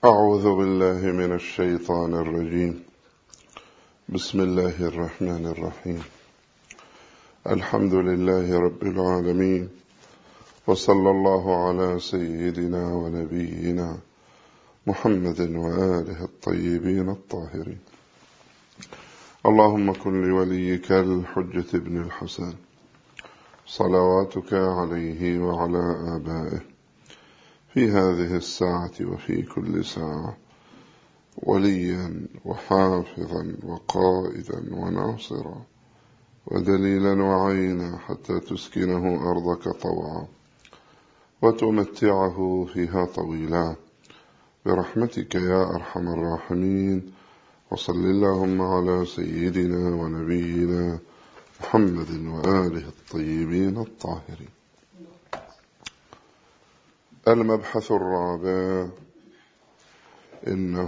أعوذ بالله من الشيطان الرجيم. بسم الله الرحمن الرحيم. الحمد لله رب العالمين، وصلى الله على سيدنا ونبينا محمد وآله الطيبين الطاهرين. اللهم كن لوليك الحجة ابن الحسن صلواتك عليه وعلى آبائه في هذه الساعة وفي كل ساعة وليا وحافظا وقائدا وناصرا ودليلا وعينا، حتى تسكنه أرضك طوعا وتمتعه فيها طويلا برحمتك يا أرحم الراحمين. وصل اللهم على سيدنا ونبينا محمد وآله الطيبين الطاهرين. المبحث الرابع: إنه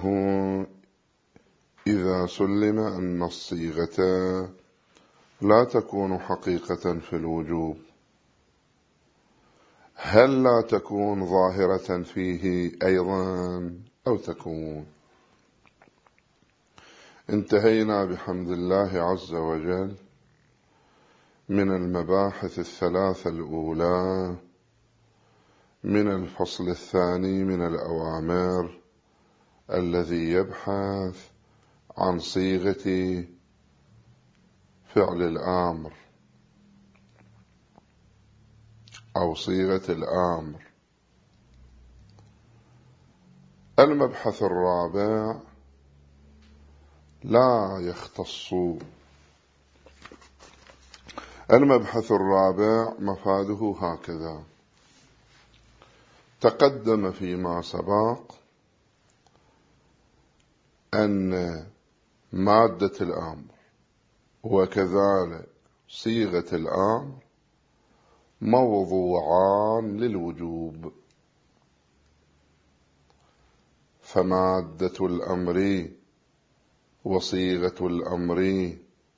إذا سلم أن الصيغة لا تكون حقيقة في الوجوب، هل لا تكون ظاهرة فيه أيضا أو تكون؟ انتهينا بحمد الله عز وجل من المباحث الثلاثة الأولى من الفصل الثاني من الأوامر الذي يبحث عن صيغة فعل الآمر أو صيغة الآمر. المبحث الرابع لا يختص. المبحث الرابع مفاده هكذا: تقدم فيما سبق أن مادة الأمر وكذلك صيغة الأمر موضوعان للوجوب، فمادة الأمر وصيغة الأمر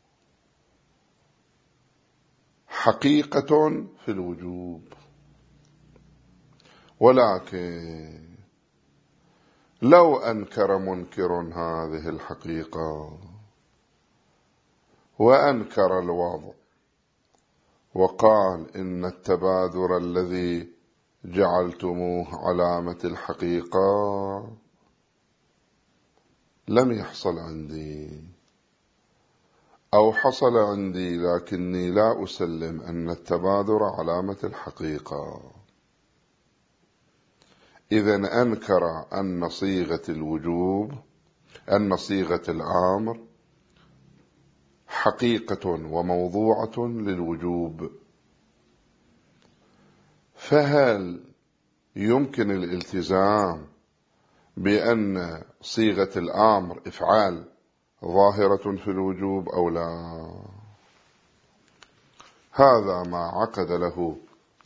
حقيقة في الوجوب، ولكن لو أنكر منكر هذه الحقيقة وأنكر الوضع وقال إن التبادر الذي جعلتموه علامة الحقيقة لم يحصل عندي، أو حصل عندي لكني لا أسلم أن التبادر علامة الحقيقة، إذن أنكر أن صيغة الوجوب، أن صيغة الأمر حقيقة وموضوعة للوجوب، فهل يمكن الالتزام بأن صيغة الأمر إفعال ظاهرة في الوجوب أو لا؟ هذا ما عقد له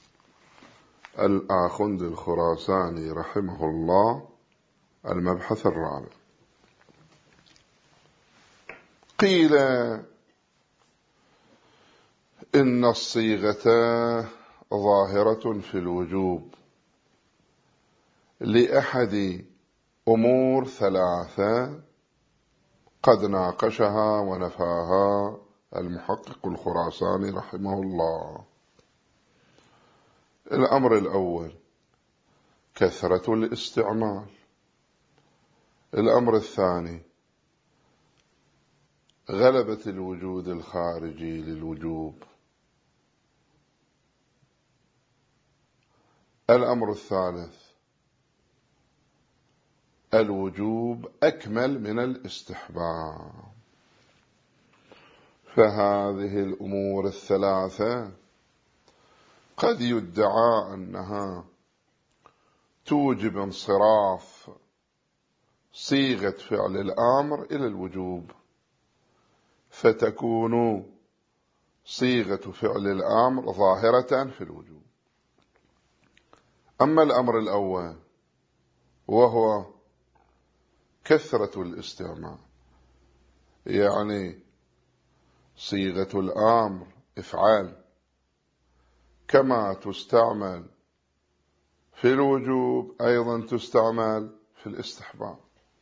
الآخند الخراساني رحمه الله المبحث الرابع. قيل إن الصيغة ظاهرة في الوجوب لأحد أمور ثلاثة قد ناقشها ونفاها المحقق الخراساني رحمه الله. الأمر الأول كثرة الاستعمال. الأمر الثاني غلبة الوجود الخارجي للوجوب. الأمر الثالث الوجوب أكمل من الاستحباب. فهذه الأمور الثلاثة قد يدعى أنها توجب انصراف صيغة فعل الأمر إلى الوجوب، فتكون صيغة فعل الأمر ظاهرة في الوجوب. أما الأمر الأول وهو كثرة الاستعمال، يعني صيغة الأمر إفعال كما تستعمل في الوجوب أيضا تستعمل في الاستحباب،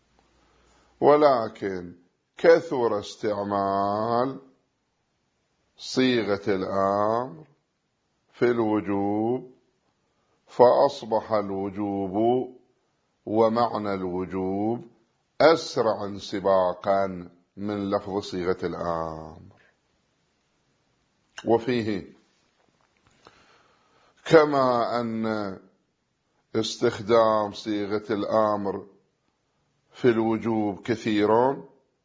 ولكن كثر استعمال صيغة الأمر في الوجوب، فأصبح الوجوب ومعنى الوجوب أسرع انسباقا من لفظ صيغة الأمر. وفيه كما أن استخدام صيغة الأمر في الوجوب كثير،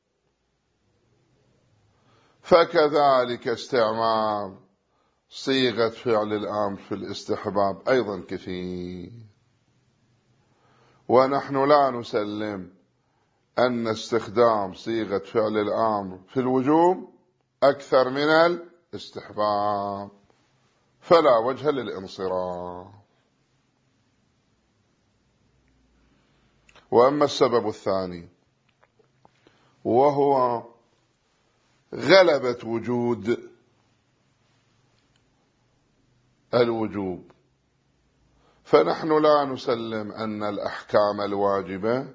فكذلك استعمال صيغة فعل الأمر في الاستحباب أيضا كثير. ونحن لا نسلم أن استخدام صيغة فعل الأمر في الوجوب أكثر من الاستحباب، فلا وجه للانصراف. وأما السبب الثاني وهو غلبة وجود الوجوب، فنحن لا نسلم أن الأحكام الواجبة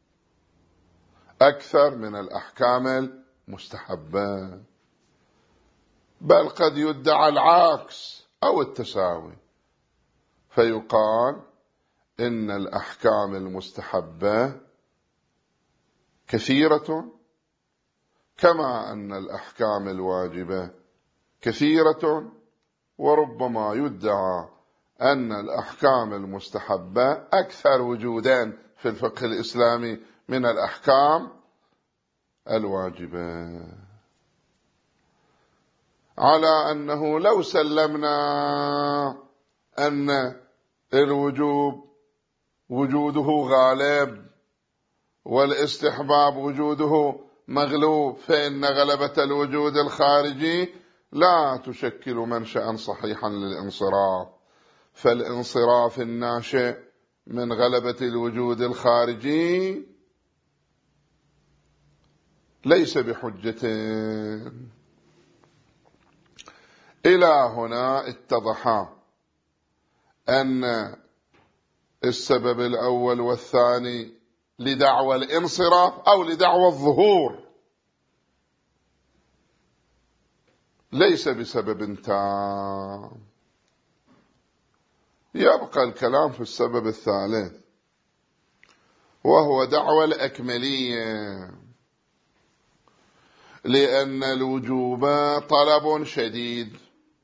أكثر من الأحكام المستحبة، بل قد يدعى العكس أو التساوي، فيقال إن الأحكام المستحبة كثيرة كما أن الأحكام الواجبة كثيرة، وربما يدعى أن الأحكام المستحبة أكثر وجودا في الفقه الإسلامي من الأحكام الواجبة، على أنه لو سلمنا أن الوجوب وجوده غالب والاستحباب وجوده مغلوب، فإن غلبة الوجود الخارجي لا تشكل منشأ صحيحا للانصراف، فالانصراف الناشئ من غلبة الوجود الخارجي ليس بحجة. إلى هنا اتضح أن السبب الأول والثاني لدعوى الانصراف أو لدعوى الظهور ليس بسبب تام. يبقى الكلام في السبب الثالث وهو دعوى الأكملية، لأن الوجوب طلب شديد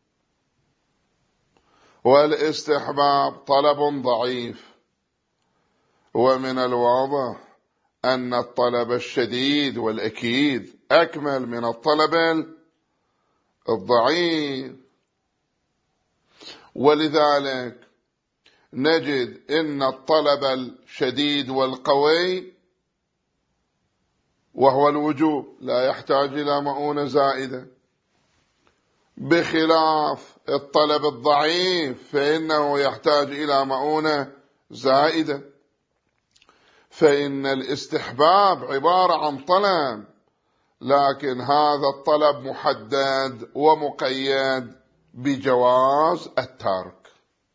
والاستحباب طلب ضعيف، ومن الواضح أن الطلب الشديد والأكيد أكمل من الطلب الضعيف، ولذلك نجد أن الطلب الشديد والقوي وهو الوجوب لا يحتاج إلى مؤونة زائدة، بخلاف الطلب الضعيف فإنه يحتاج إلى مؤونة زائدة. فإن الاستحباب عبارة عن طلب، لكن هذا الطلب محدد ومقيد بجواز الترك،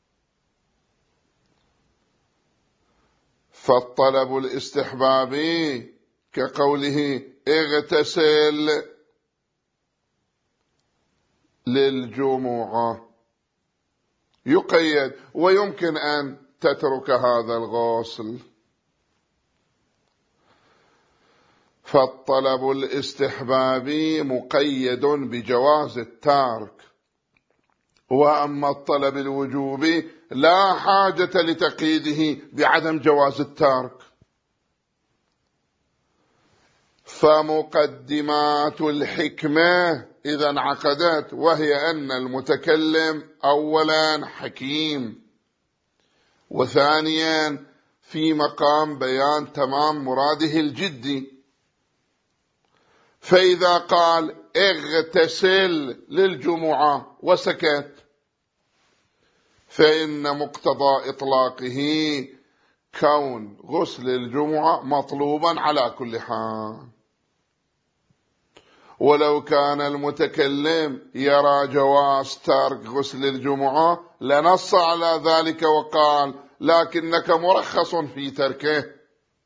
فالطلب الاستحبابي كقوله اغتسل للجمعة يقيد، ويمكن أن تترك هذا الغسل، فالطلب الاستحبابي مقيد بجواز الترك، وأما الطلب الوجوبي لا حاجة لتقييده بعدم جواز الترك. فمقدمات الحكمة إذا انعقدت، وهي أن المتكلم أولا حكيم، وثانيا في مقام بيان تمام مراده الجدي، فإذا قال اغتسل للجمعة وسكت فإن مقتضى إطلاقه كون غسل الجمعة مطلوبا على كل حال. ولو كان المتكلم يرى جواز ترك غسل الجمعة لنص على ذلك وقال لكنك مرخص في تركه،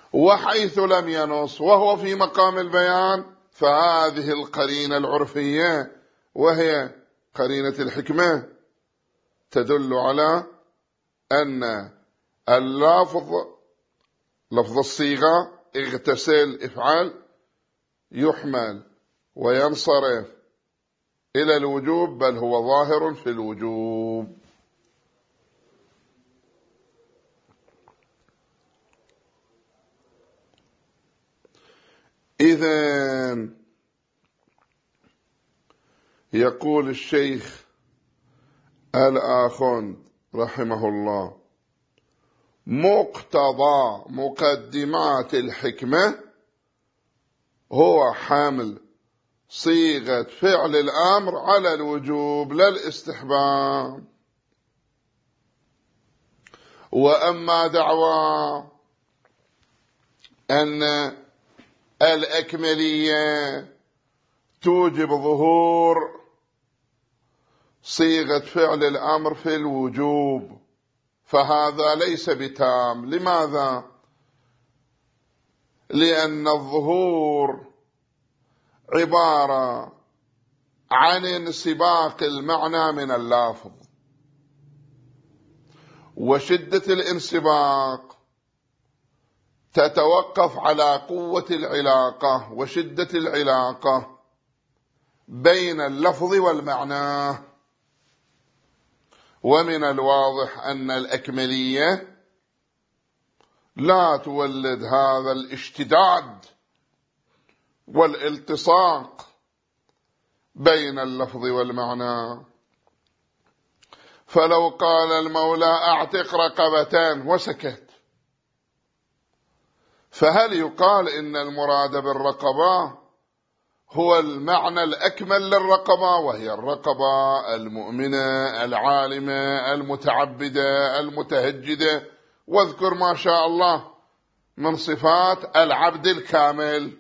وحيث لم ينص وهو في مقام البيان فهذه القرينة العرفية وهي قرينة الحكمة تدل على أن اللفظ لفظ الصيغة اغتسل افعل يحمل وينصرف إلى الوجوب، بل هو ظاهر في الوجوب. إذن يقول الشيخ الآخوند رحمه الله: مقتضى مقدمات الحكمة هو حمل صيغة فعل الأمر على الوجوب لا الاستحباب. وأما دعوى أن الأكملية توجب ظهور صيغة فعل الأمر في الوجوب فهذا ليس بتام. لماذا؟ لأن الظهور عبارة عن انسباق المعنى من اللافظ، وشدة الانسباق تتوقف على قوة العلاقة وشدة العلاقة بين اللفظ والمعنى. ومن الواضح أن الأكملية لا تولد هذا الاشتداد والالتصاق بين اللفظ والمعنى. فلو قال المولى أعتق رقبتان وسكت، فهل يقال إن المراد بالرقبة هو المعنى الأكمل للرقبة، وهي الرقبة المؤمنة العالمة المتعبدة المتهجدة، واذكر ما شاء الله من صفات العبد الكامل؟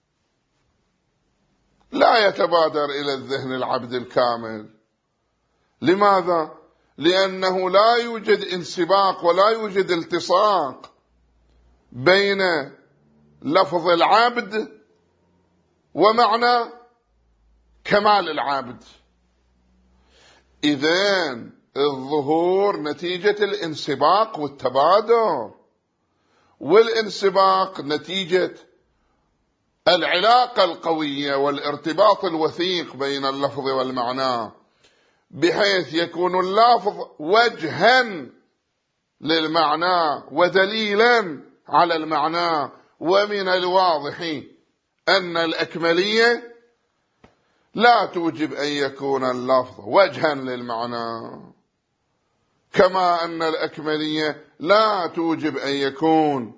لا يتبادر إلى الذهن العبد الكامل. لماذا؟ لأنه لا يوجد انسباق ولا يوجد التصاق بين لفظ العبد ومعنى كمال العبد. إذن الظهور نتيجة الانسباق والتبادر، والانسباق نتيجة العلاقة القوية والارتباط الوثيق بين اللفظ والمعنى، بحيث يكون اللفظ وجها للمعنى ودليلا على المعنى. ومن الواضح أن الأكملية لا توجب أن يكون اللفظ وجها للمعنى، كما أن الأكملية لا توجب أن يكون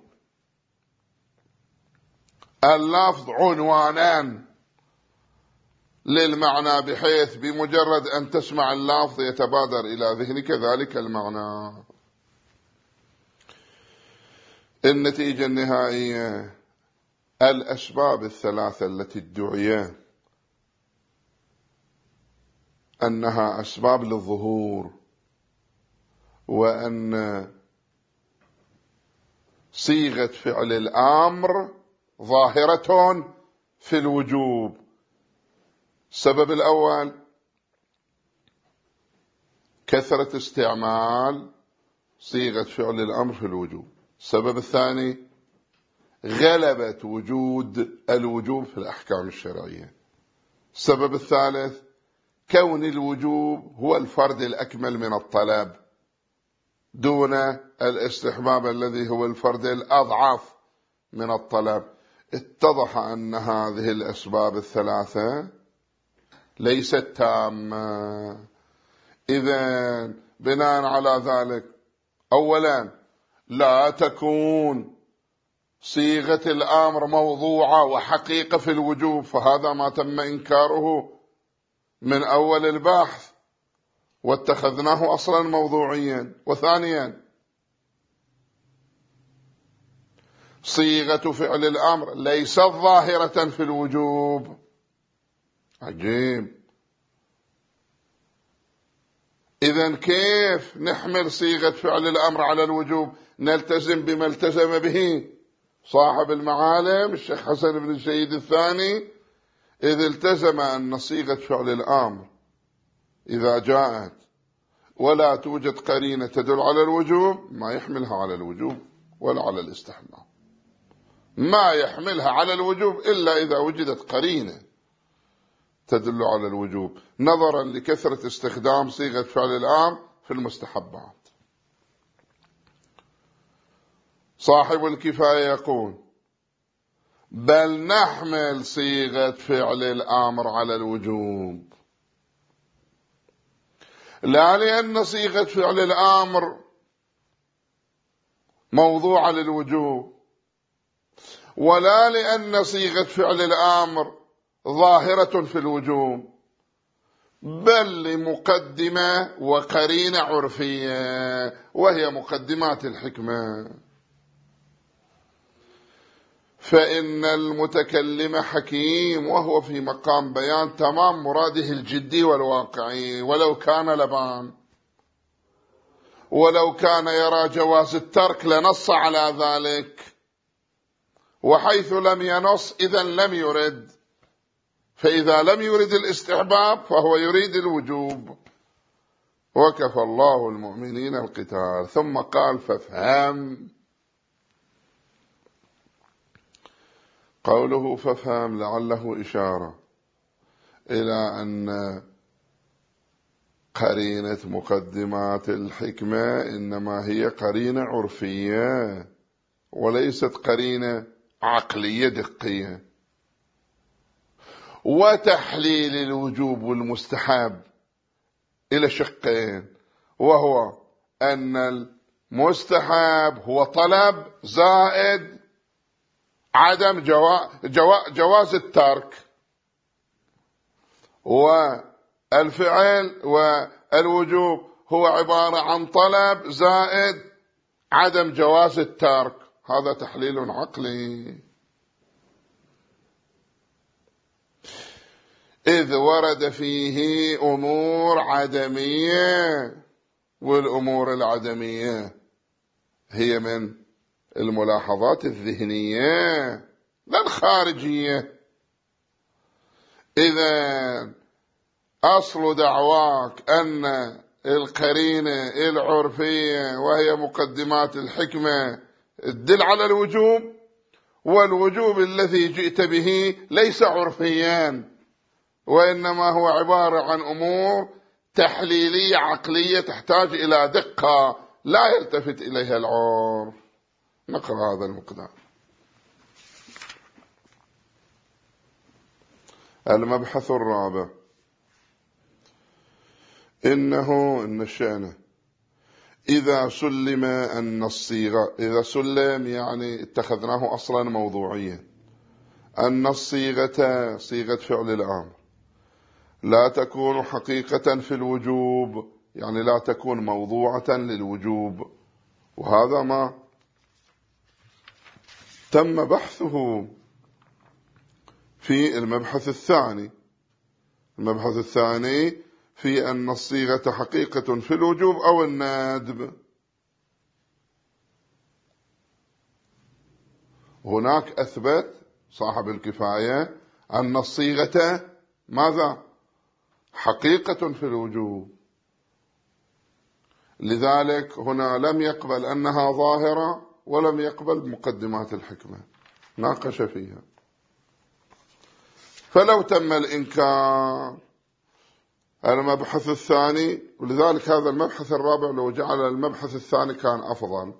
اللفظ عنوانا للمعنى، بحيث بمجرد أن تسمع اللفظ يتبادر إلى ذهنك ذلك المعنى. النتيجة النهائية: الأسباب الثلاثة التي ادعي أنها أسباب للظهور، وأن صيغة فعل الأمر ظاهرة في الوجوب. السبب الأول كثرة استعمال صيغة فعل الأمر في الوجوب. السبب الثاني غلبة وجود الوجوب في الأحكام الشرعية. السبب الثالث كون الوجوب هو الفرد الأكمل من الطلب دون الاستحباب الذي هو الفرد الأضعف من الطلب. اتضح أن هذه الأسباب الثلاثة ليست تامة. إذن بناء على ذلك: أولا لا تكون صيغة الأمر موضوعة وحقيقة في الوجوب، فهذا ما تم إنكاره من أول البحث واتخذناه أصلا موضوعيا. وثانيا صيغة فعل الأمر ليست ظاهرة في الوجوب. عجيب. إذن كيف نحمل صيغة فعل الأمر على الوجوب؟ نلتزم بما التزم به صاحب المعالم الشيخ حسن بن السيد الثاني إذ التزم أن صيغة فعل الأمر إذا جاءت ولا توجد قرينة تدل على الوجوب ما يحملها على الوجوب ولا على الاستحباب، ما يحملها على الوجوب إلا إذا وجدت قرينة تدل على الوجوب، نظرا لكثرة استخدام صيغة فعل الأمر في المستحبات. صاحب الكفاية يقول بل نحمل صيغة فعل الأمر على الوجوب، لا لأن صيغة فعل الأمر موضوعة للوجوب، ولا لأن صيغة فعل الأمر ظاهرة في الوجوب، بل لمقدمة وقرينة عرفية وهي مقدمات الحكمة. فإن المتكلم حكيم وهو في مقام بيان تمام مراده الجدي والواقعي، ولو كان لبان، ولو كان يرى جواز الترك لنص على ذلك، وحيث لم ينص إذن لم يرد، فإذا لم يرد الاستحباب فهو يريد الوجوب، وكفى الله المؤمنين القتال. ثم قال فافهم. قوله فافهم لعله إشارة إلى أن قرينة مقدمات الحكمة إنما هي قرينة عرفية وليست قرينة عقلية دقية. وتحليل الوجوب والمستحب إلى شقين، وهو أن المستحب هو طلب زائد عدم جواز الترك، والفعل والوجوب هو عبارة عن طلب زائد عدم جواز الترك. هذا تحليل عقلي، إذ ورد فيه أمور عدمية، والأمور العدمية هي من الملاحظات الذهنية لا الخارجية. إذا أصل دعواك أن القرينة العرفية وهي مقدمات الحكمة تدل على الوجوب، والوجوب الذي جئت به ليس عرفيا، وإنما هو عبارة عن أمور تحليلية عقلية تحتاج إلى دقة لا يلتفت إليها العرف. نقرأ هذا المقدار. المبحث الرابع إن الشأن إذا سلم أن الصيغة، إذا سلم يعني اتخذناه أصلا موضوعيا، أن الصيغة صيغة فعل الأمر لا تكون حقيقة في الوجوب، يعني لا تكون موضوعة للوجوب، وهذا ما تم بحثه في المبحث الثاني. المبحث الثاني في أن الصيغة حقيقة في الوجوب أو الندب. هناك أثبت صاحب الكفاية أن الصيغة ماذا؟ حقيقة في الوجوب، لذلك هنا لم يقبل أنها ظاهرة ولم يقبل مقدمات الحكمة، ناقش فيها. فلو تم الإنكار المبحث الثاني، ولذلك هذا المبحث الرابع لو جعل المبحث الثاني كان أفضل.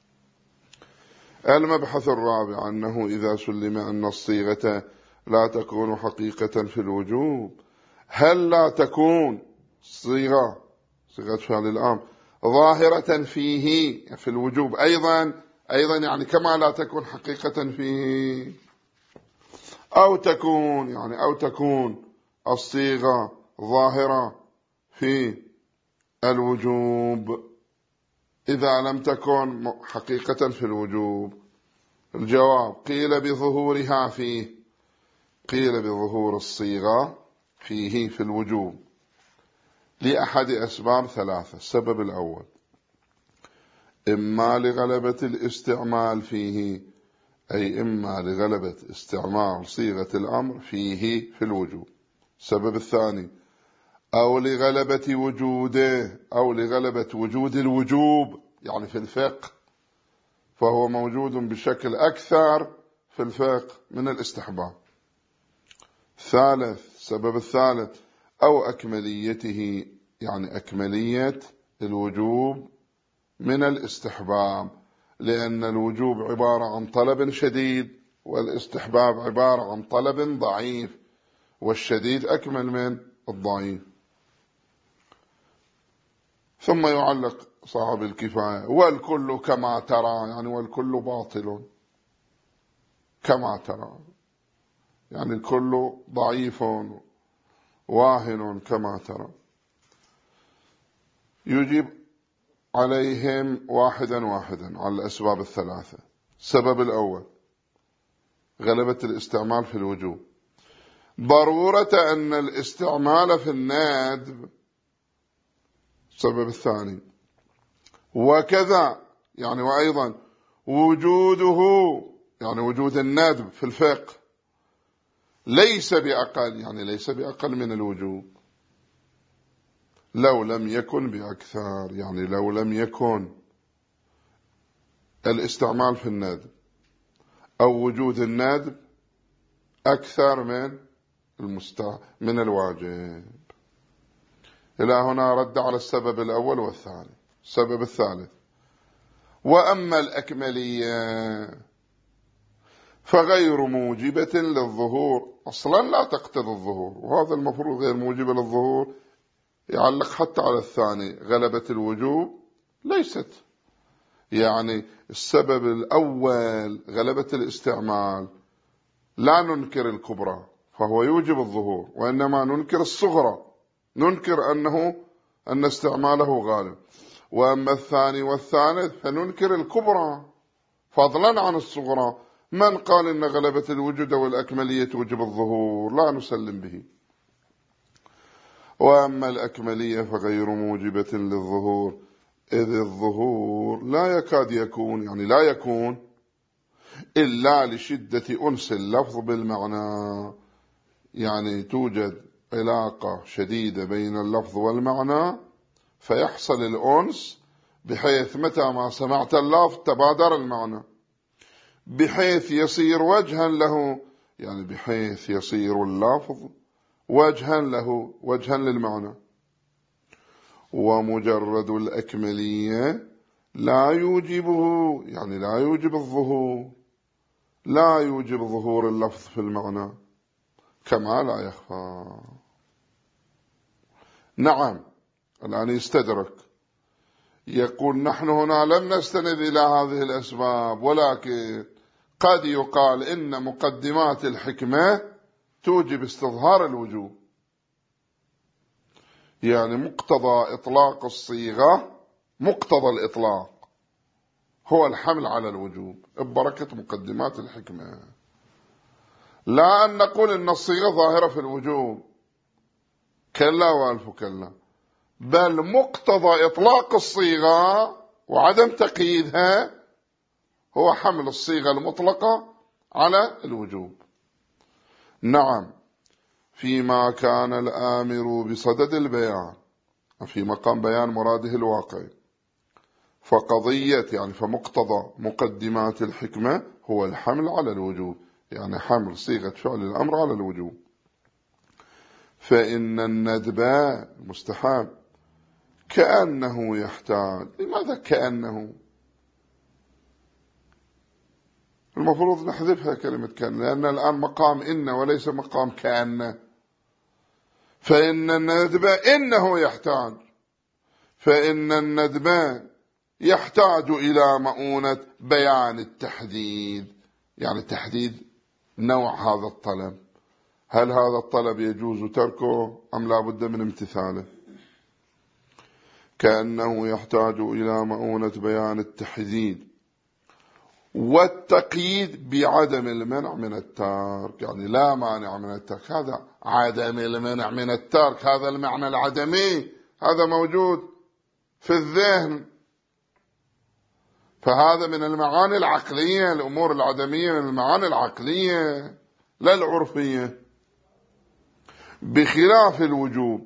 المبحث الرابع أنه إذا سلم أن الصيغة لا تكون حقيقة في الوجوب، هل لا تكون صيغة فعل الأمر ظاهرة فيه في الوجوب أيضا يعني كما لا تكون حقيقة فيه، أو تكون الصيغة ظاهرة في الوجوب إذا لم تكن حقيقة في الوجوب. الجواب قيل بظهورها فيه، قيل بظهور الصيغة فيه في الوجوب لأحد أسباب ثلاثة. السبب الأول إما لغلبة الاستعمال فيه، أي إما لغلبة استعمال صيغة الأمر فيه في الوجوب. السبب الثاني أو لغلبة وجوده، أو لغلبة وجود الوجوب يعني في الفقه، فهو موجود بشكل أكثر في الفقه من الاستحباب. السبب الثالث أو أكمليته، يعني أكملية الوجوب من الاستحباب، لأن الوجوب عبارة عن طلب شديد والاستحباب عبارة عن طلب ضعيف، والشديد أكمل من الضعيف. ثم يعلق صاحب الكفاية والكل كما ترى، يعني والكل باطل كما ترى، يعني الكل ضعيف واهن كما ترى. يجيب عليهم واحدا واحدا على الأسباب الثلاثة. السبب الأول غلبة الاستعمال في الوجوب، ضرورة أن الاستعمال في الندب. السبب الثاني وكذا، يعني وأيضا وجوده، يعني وجود الندب في الفقه ليس بأقل، يعني ليس بأقل من الوجوب، لو لم يكن بأكثر، يعني لو لم يكن الاستعمال في الندب أو وجود الندب أكثر من الواجب. إلى هنا رد على السبب الأول والثاني. السبب الثالث وأما الأكملية فغير موجبة للظهور، أصلا لا تقتضي الظهور، وهذا المفروض غير موجبة للظهور. يعلق حتى على الثاني غلبة الوجوب ليست، يعني السبب الأول غلبة الاستعمال لا ننكر الكبرى فهو يوجب الظهور، وإنما ننكر الصغرى، ننكر أن استعماله غالب. وأما الثاني والثالث فننكر الكبرى فضلا عن الصغرى. من قال إن غلبة الوجود والأكملية توجب الظهور لا نسلم به. وأما الأكملية فغير موجبة للظهور، إذ الظهور لا يكاد يكون، يعني لا يكون إلا لشدة أنس اللفظ بالمعنى، يعني توجد علاقة شديدة بين اللفظ والمعنى فيحصل الأنس، بحيث متى ما سمعت اللفظ تبادر المعنى، بحيث يصير وجها له، يعني بحيث يصير اللفظ وجها له، وجها للمعنى. ومجرد الأكملية لا يوجبه، يعني لا يوجب الظهور، لا يوجب ظهور اللفظ في المعنى كما لا يخفى. نعم، الآن يستدرك، يقول نحن هنا لم نستند إلى هذه الأسباب، ولكن قد يقال إن مقدمات الحكمة توجب استظهار الوجوب، يعني مقتضى إطلاق الصيغة، مقتضى الإطلاق هو الحمل على الوجوب ببركة مقدمات الحكمة، لا أن نقول إن الصيغة ظاهرة في الوجوب، كلا والف كلا، بل مقتضى إطلاق الصيغة وعدم تقييدها هو حمل الصيغة المطلقة على الوجوب. نعم، فيما كان الآمر بصدد البيان، في مقام بيان مراده الواقع، فقضية يعني فمقتضى مقدمات الحكمة هو الحمل على الوجوب، يعني حمل صيغة فعل الأمر على الوجوب. فإن الندب المستحب كأنه يحتاج، لماذا كأنه؟ المفروض نحذفها كلمة كأن، لأن الآن مقام إن وليس مقام كأن. فإن الندب إنه يحتاج، فإن الندب يحتاج إلى مؤونة بيان التحديد، يعني تحديد نوع هذا الطلب، هل هذا الطلب يجوز تركه أم لا بد من امتثاله. كأنه يحتاج إلى مؤونة بيان التحديد والتقييد بعدم المنع من الترك، يعني لا مانع من الترك، هذا عدم المنع من الترك، هذا المعنى العدمي، هذا موجود في الذهن، فهذا من المعاني العقلية، الأمور العدمية من المعاني العقلية لا العرفية، بخلاف الوجوب،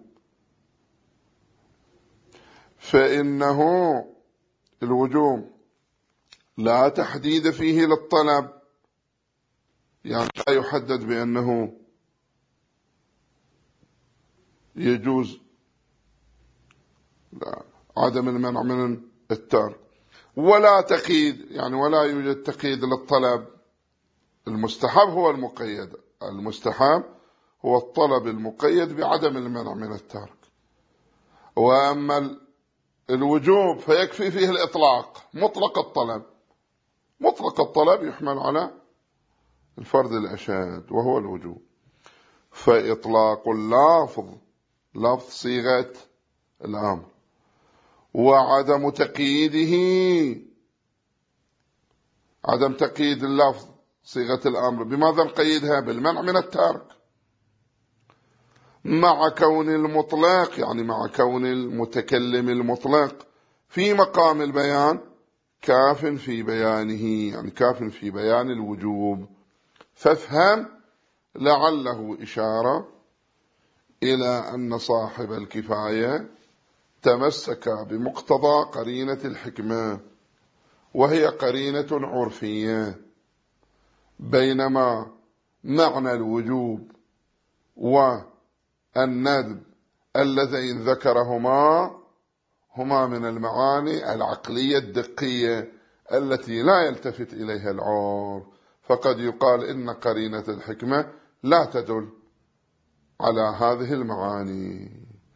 فإنه الوجوب لا تحديد فيه للطلب، يعني لا يحدد بأنه يجوز لا عدم المنع من الترك، ولا تقييد، يعني ولا يوجد تقييد للطلب. المستحب هو المقيد، المستحب هو الطلب المقيد بعدم المنع من الترك. وأما الوجوب فيكفي فيه الإطلاق، مطلق الطلب، مطلق الطلب يحمل على الفرد الأشد وهو الوجوب. فإطلاق اللفظ، لفظ صيغة الأمر، وعدم تقييده، عدم تقييد اللفظ صيغة الأمر، بماذا نقيدها؟ بالمنع من الترك، مع كون المطلق، يعني مع كون المتكلم المطلق في مقام البيان كاف في بيانه، يعني كاف في بيان الوجوب. فافهم لعله إشارة إلى أن صاحب الكفاية تمسك بمقتضى قرينة الحكمة، وهي قرينة عرفية، بينما معنى الوجوب والندب اللذين ذكرهما هما من المعاني العقلية الدقية التي لا يلتفت إليها العرف، فقد يقال إن قرينة الحكمة لا تدل على هذه المعاني.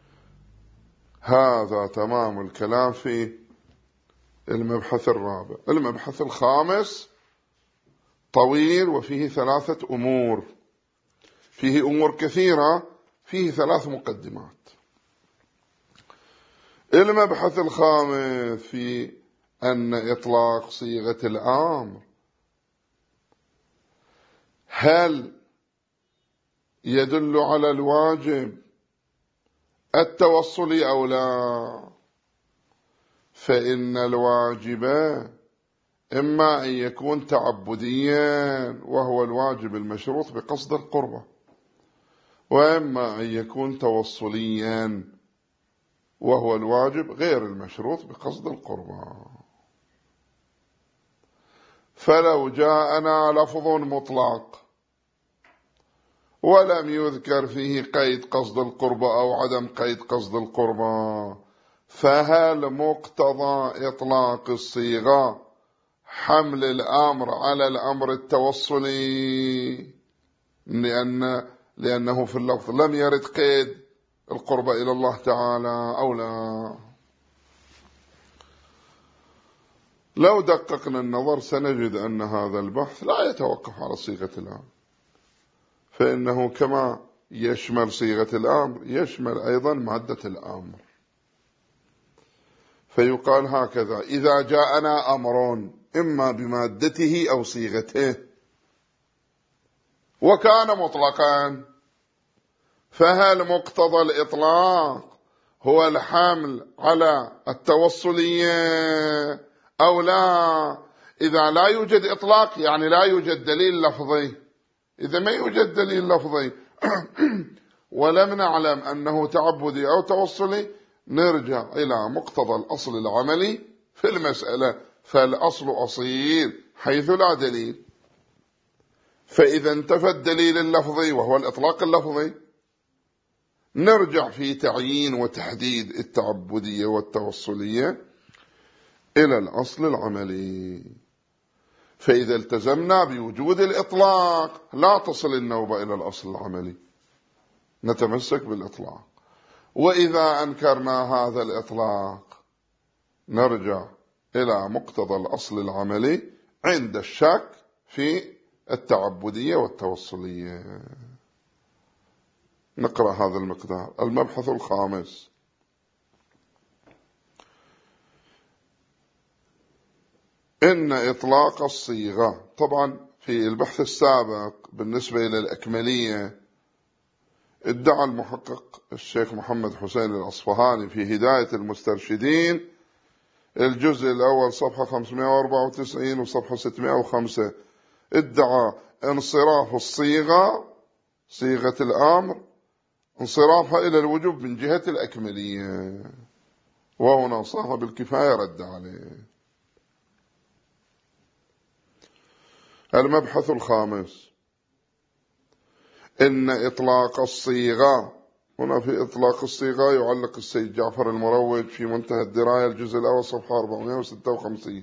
هذا تمام الكلام في المبحث الرابع. المبحث الخامس طويل وفيه 3 أمور، فيه أمور كثيرة، فيه 3 مقدمات. المبحث الخامس في أن إطلاق صيغة الأمر هل يدل على الواجب التوصلي أو لا؟ فإن الواجب إما أن يكون تعبديا وهو الواجب المشروط بقصد القربة، وإما أن يكون توصليا وهو الواجب غير المشروط بقصد القربة. فلو جاءنا لفظ مطلق ولم يذكر فيه قيد قصد القربة أو عدم قيد قصد القربة، فهل مقتضى إطلاق الصيغة حمل الأمر على الأمر التوصلي لأنه في اللفظ لم يرد قيد القربة إلى الله تعالى أو لا؟ لو دققنا النظر سنجد أن هذا البحث لا يتوقف على صيغة الأمر، فإنه كما يشمل صيغة الأمر يشمل أيضا مادة الأمر. فيقال هكذا: إذا جاءنا أمر إما بمادته أو صيغته وكان مطلقا، فهل مقتضى الإطلاق هو الحمل على التوصلية أو لا؟ إذا لا يوجد إطلاق يعني لا يوجد دليل لفظي. إذا ما يوجد دليل لفظي ولم نعلم أنه تعبدي أو توصلي، نرجع إلى مقتضى الأصل العملي في المسألة، فالأصل أصيل حيث لا دليل. فإذا انتفى الدليل اللفظي وهو الإطلاق اللفظي، نرجع في تعيين وتحديد التعبدية والتوصلية إلى الأصل العملي. فإذا التزمنا بوجود الإطلاق لا تصل النوبة إلى الأصل العملي، نتمسك بالإطلاق. وإذا أنكرنا هذا الإطلاق نرجع إلى مقتضى الأصل العملي عند الشك في التعبدية والتوصلية. نقرأ هذا المقدار. المبحث الخامس: إن إطلاق الصيغة. طبعا في البحث السابق بالنسبة إلى الأكملية ادعى المحقق الشيخ محمد حسين الأصفهاني في هداية المسترشدين الجزء الأول صفحة 594 وصفحة 605 ادعى انصراف الصيغة، صيغة الأمر، انصرافها إلى الوجوب من جهة الأكملية، وهنا صاحب الكفاية رد عليه. المبحث الخامس: إن إطلاق الصيغة، هنا في إطلاق الصيغة يعلق السيد جعفر المروج في منتهى الدراية الجزء الأول صفحة 456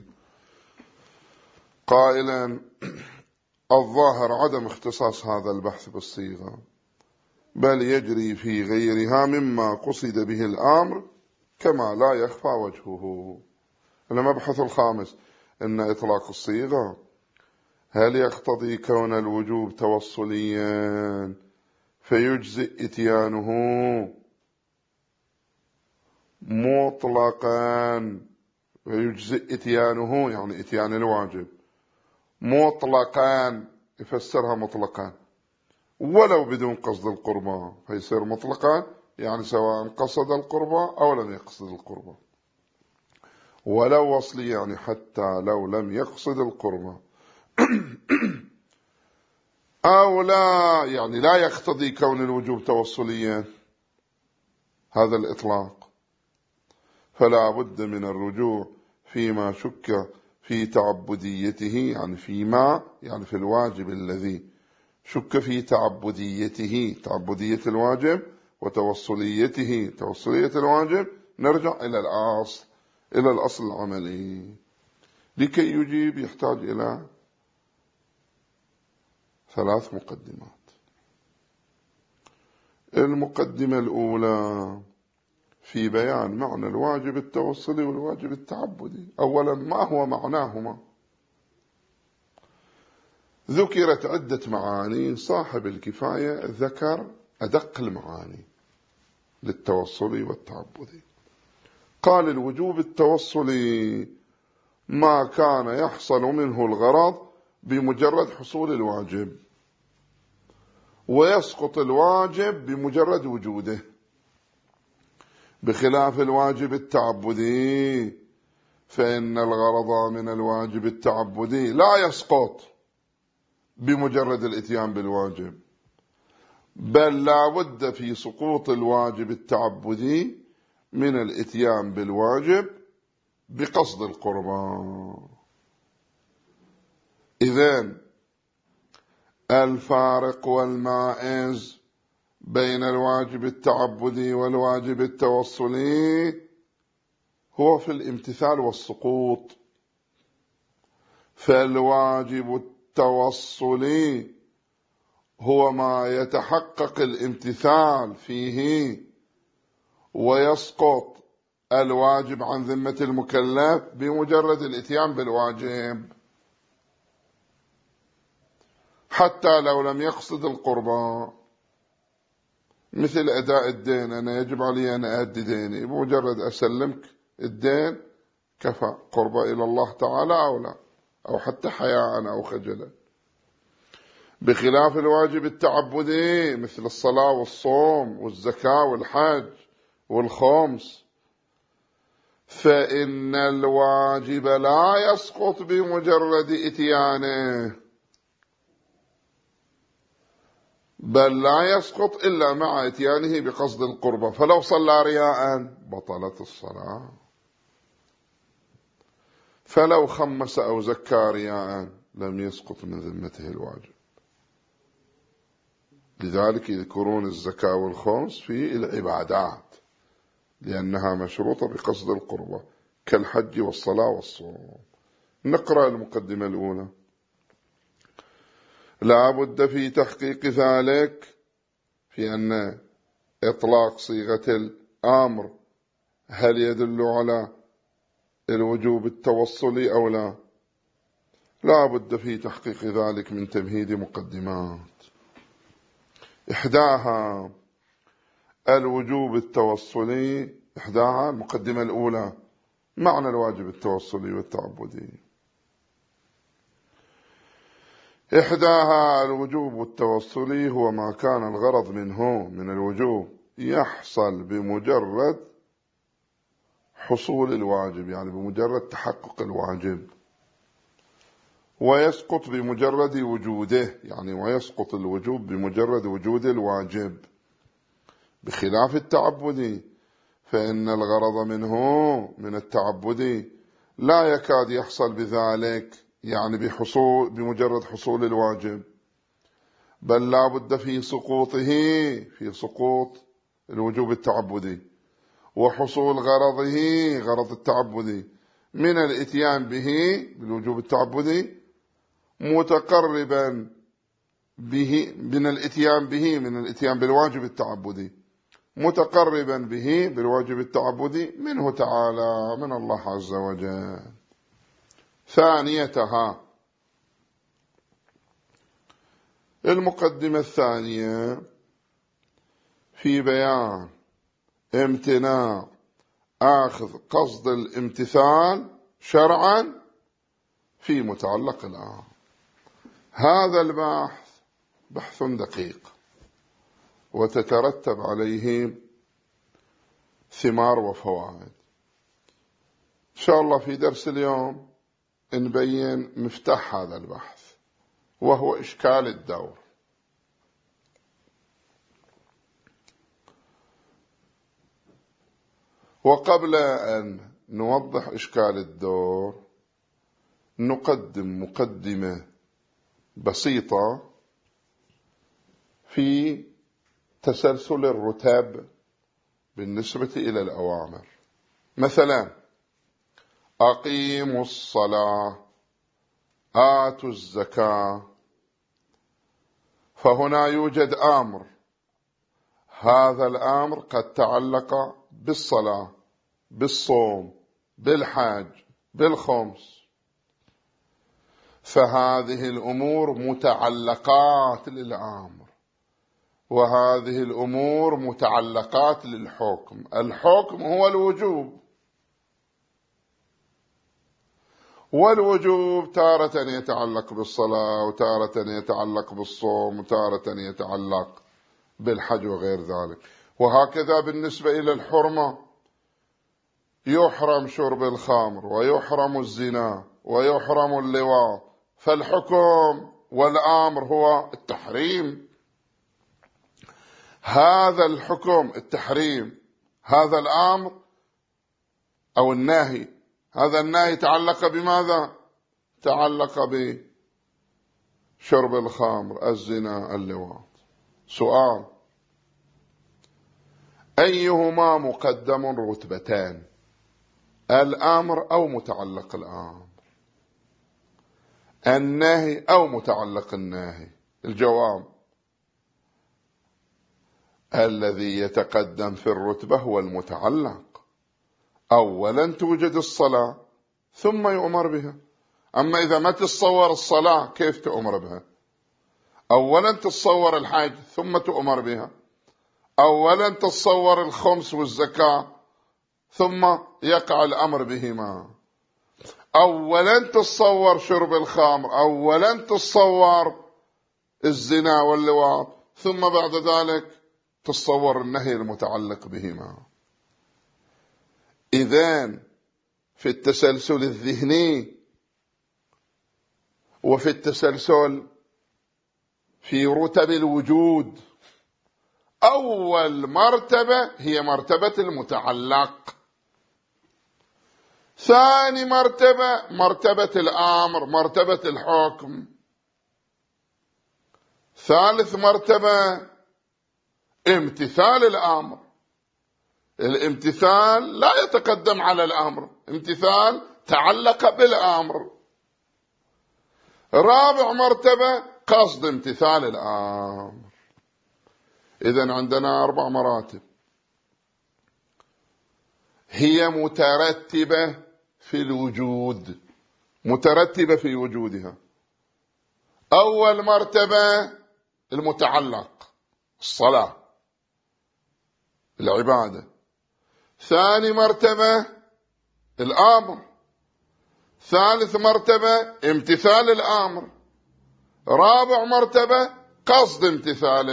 قائلا: الظاهر عدم اختصاص هذا البحث بالصيغة، بل يجري في غيرها مما قصد به الأمر كما لا يخفى وجهه. المبحث الخامس: إن إطلاق الصيغة هل يقتضي كون الوجوب توصليا فيجزئ إتيانه مطلقا، فيجزئ إتيانه يعني إتيان الواجب مطلقا، يفسرها مطلقا ولو بدون قصد القربى، فيصير مطلقا يعني سواء قصد القربى أو لم يقصد القربى، ولو وصلي يعني حتى لو لم يقصد القربى أو لا، يعني لا يقتضي كون الوجوب توصليا هذا الإطلاق، فلا بد من الرجوع فيما شك في تعبديته، يعني فيما يعني في الواجب الذي شك في تعبديته، تعبدية الواجب، وتوصليته، توصلية الواجب، نرجع إلى الأصل، إلى الأصل العملي. لكي يجيب يحتاج إلى 3 مقدمات. المقدمة الأولى في بيان معنى الواجب التوصلي والواجب التعبدي. أولا، ما هو معناهما؟ ذكرت عدة معاني، صاحب الكفاية ذكر أدق المعاني للتوصلي والتعبدي. قال: الوجوب التوصلي ما كان يحصل منه الغرض بمجرد حصول الواجب، ويسقط الواجب بمجرد وجوده، بخلاف الواجب التعبدي، فإن الغرض من الواجب التعبدي لا يسقط بمجرد الاتيان بالواجب، بل لا بد في سقوط الواجب التعبدي من الاتيان بالواجب بقصد القربان. إذن الفارق والمائز بين الواجب التعبدي والواجب التوصلي هو في الامتثال والسقوط. فالواجب التوصلي هو ما يتحقق الامتثال فيه ويسقط الواجب عن ذمة المكلف بمجرد الاتيان بالواجب، حتى لو لم يقصد القربى. مثل أداء الدين، أنا يجب علي أن أؤدي ديني، بمجرد أسلمك الدين كفى قربى إلى الله تعالى أو لا، أو حتى حياء أو خجلا. بخلاف الواجب التعبدي مثل الصلاة والصوم والزكاة والحج والخمس، فإن الواجب لا يسقط بمجرد إتيانه، بل لا يسقط إلا مع إتيانه بقصد القربة. فلو صلى رياء بطلت الصلاة، فلو خمس أو زكى رياء لم يسقط من ذمته الواجب. لذلك يذكرون الزكاة والخمس في العبادات لأنها مشروطة بقصد القربة كالحج والصلاة والصوم. نقرأ المقدمة الأولى. لا بد في تحقيق ذلك في أن إطلاق صيغة الأمر هل يدل على الوجوب التوصلي أو لا. لا بد في تحقيق ذلك من تمهيد مقدمات. إحداها الوجوب التوصلي، إحداها المقدمة الأولى معنى الواجب التوصلي والتعبدي. إحداها الوجوب التوصلي هو ما كان الغرض منه من الوجوب يحصل بمجرد حصول الواجب، يعني بمجرد تحقق الواجب، ويسقط بمجرد وجوده، يعني ويسقط الوجوب بمجرد وجود الواجب، بخلاف التعبدي، فإن الغرض منه من التعبدي لا يكاد يحصل بذلك، يعني بمجرد حصول الواجب، بل لا بد في سقوط الوجوب التعبدي وحصول غرضه، غرض التعبدي، من الاتيان به بالوجوب التعبدي متقربا به من الاتيان بالواجب التعبدي، متقربا به بالواجب التعبدي منه تعالى، من الله عز وجل. ثانيتها، المقدمة الثانية في بيان امتناع آخذ قصد الامتثال شرعا في متعلق الآن. هذا البحث بحث دقيق وتترتب عليه ثمار وفوائد. إن شاء الله في درس اليوم نبين مفتاح هذا البحث، وهو إشكال الدور. وقبل أن نوضح إشكال الدور نقدم مقدمة بسيطة في تسلسل الرتب بالنسبة إلى الأوامر. مثلا أقيموا الصلاة، آتوا الزكاة، فهنا يوجد أمر، هذا الأمر قد تعلق بالصلاة، بالصوم، بالحج، بالخمس، فهذه الأمور متعلقات للأمر، وهذه الأمور متعلقات للحكم. الحكم هو الوجوب، والوجوب تارة يتعلق بالصلاة، وتارة يتعلق بالصوم، وتارة يتعلق بالحج وغير ذلك. وهكذا بالنسبة إلى الحرمة، يحرم شرب الخمر، ويحرم الزنا، ويحرم اللواط، فالحكم والأمر هو التحريم. هذا الحكم التحريم، هذا الأمر أو النهي، هذا النهي تعلق بماذا؟ تعلق بشرب الخمر، الزنا، اللواط. سؤال: أيهما مقدم رتبتان، الأمر أو متعلق الأمر، النهي أو متعلق النهي؟ الجواب: الذي يتقدم في الرتبة هو المتعلق. أولا توجد الصلاة ثم يؤمر بها. أما إذا ما تتصور الصلاة كيف تؤمر بها؟ أولا تتصور الحج ثم تؤمر بها، أولا تتصور الخمس والزكاة ثم يقع الأمر بهما، أولا تتصور شرب الخمر، أولا تتصور الزنا واللواط، ثم بعد ذلك تتصور النهي المتعلق بهما. إذن في التسلسل الذهني وفي التسلسل في رتب الوجود، أول مرتبة هي مرتبة المتعلق، ثاني مرتبة مرتبة الأمر، مرتبة الحكم، ثالث مرتبة امتثال الأمر. الامتثال لا يتقدم على الأمر، امتثال تعلق بالأمر. رابع مرتبة قصد امتثال الأمر. إذن عندنا 4 مراتب هي مترتبة في الوجود، مترتبة في وجودها. أول مرتبة المتعلق، الصلاة، العبادة. ثاني مرتبة الأمر. ثالث مرتبة امتثال الأمر. رابع مرتبة قصد امتثال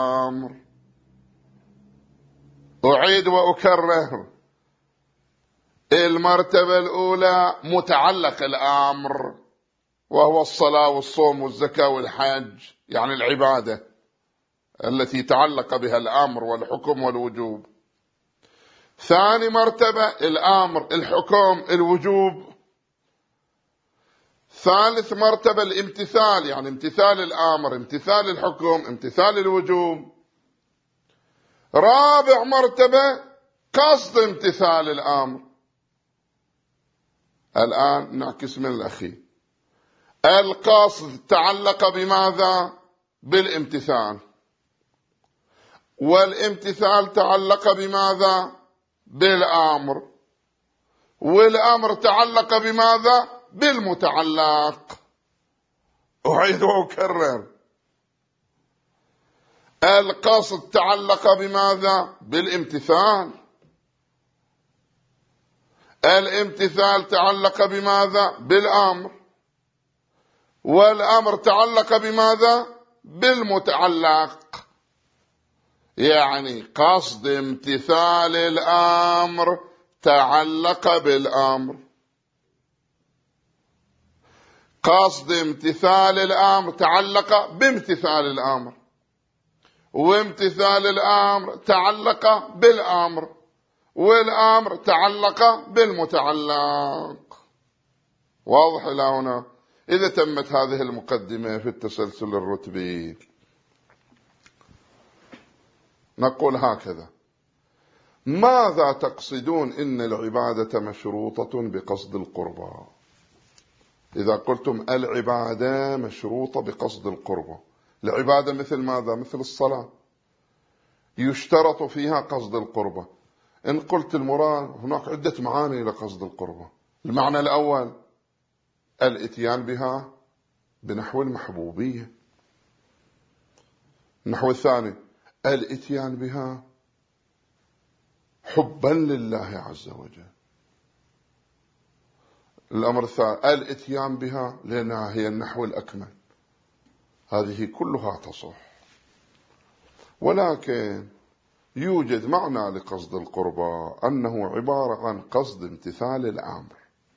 الأمر. أعيد وأكرر: المرتبة الأولى متعلق الأمر، وهو الصلاة والصوم والزكاة والحج، يعني العبادة التي تعلق بها الأمر والحكم والوجوب. ثاني مرتبة الأمر، الحكم، الوجوب. ثالث مرتبة الامتثال، يعني امتثال الأمر، امتثال الحكم، امتثال الوجوب. رابع مرتبة قصد امتثال الأمر. الآن نعكس من الأخير. القصد تعلق بماذا؟ بالامتثال، والامتثال تعلق بماذا؟ بالأمر، والأمر تعلق بماذا؟ بالمتعلق. أعيد وأكرر. القصد تعلق بماذا؟ بالامتثال، الامتثال تعلق بماذا؟ بالأمر، والأمر تعلق بماذا؟ بالمتعلق. يعني قصد امتثال الأمر تعلق بالأمر، قصد امتثال الأمر تعلق بامتثال الأمر، وامتثال الأمر تعلق بالأمر، والأمر تعلق بالمتعلق. واضح إلى هنا؟ إذا تمت هذه المقدمة في التسلسل الرتبي نقول هكذا: ماذا تقصدون إن العبادة مشروطة بقصد القربى؟ إذا قلتم العبادة مشروطة بقصد القربى، العبادة مثل ماذا؟ مثل الصلاة يشترط فيها قصد القربى. إن قلت المراد، هناك عدة معاني لقصد القربى. المعنى الأول الاتيان بها بنحو المحبوبية. النحو الثاني الاتيان بها حبا لله عز وجل. الأمر الثالث الاتيان بها لأنها هي النحو الأكمل. هذه كلها تصح، ولكن يوجد معنى لقصد القربى أنه عبارة عن قصد امتثال الأمر.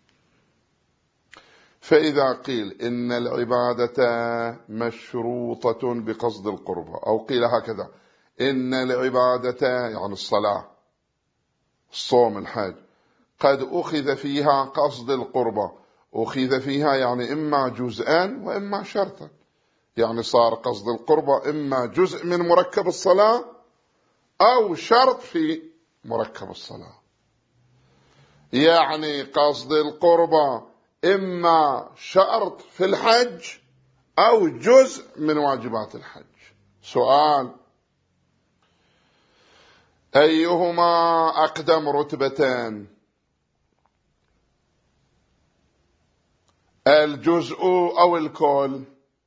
فإذا قيل إن العبادة مشروطة بقصد القربى، أو قيل هكذا: إن العبادة يعني الصلاة، الصوم، الحج، قد أخذ فيها قصد القربى. أخذ فيها يعني إما جزءا وإما شرطا، يعني صار قصد القربى إما جزء من مركب الصلاة أو شرط في مركب الصلاة. يعني قصد القربى إما شرط في الحج أو جزء من واجبات الحج. سؤال: أيهما أقدم رتبتان، الجزء أو الكل؟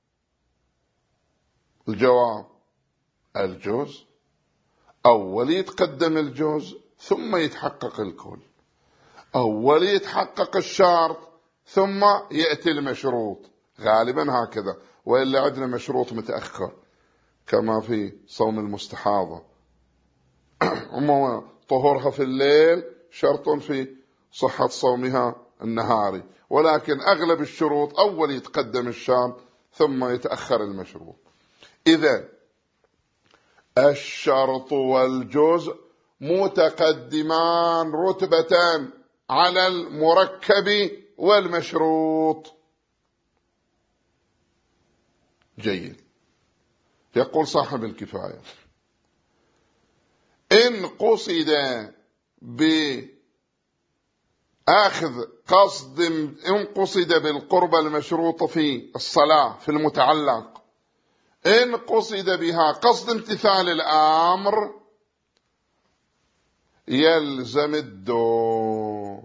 الجواب: الجزء. أول يتقدم الجزء ثم يتحقق الكل، أول يتحقق الشرط ثم يأتي المشروط، غالبا هكذا، وإلا عندنا مشروط متأخر كما في صوم المستحاضة. طهورها في الليل شرط في صحة صومها النهاري، ولكن أغلب الشروط أول يتقدم الشرط ثم يتأخر المشروط. إذن الشرط والجزء متقدمان رتبتان على المركب والمشروط. جيد. يقول صاحب الكفاية: إن قصد بالقربة المشروطة في الصلاة في المتعلق، إن قصد بها قصد امتثال الأمر يلزم الدور،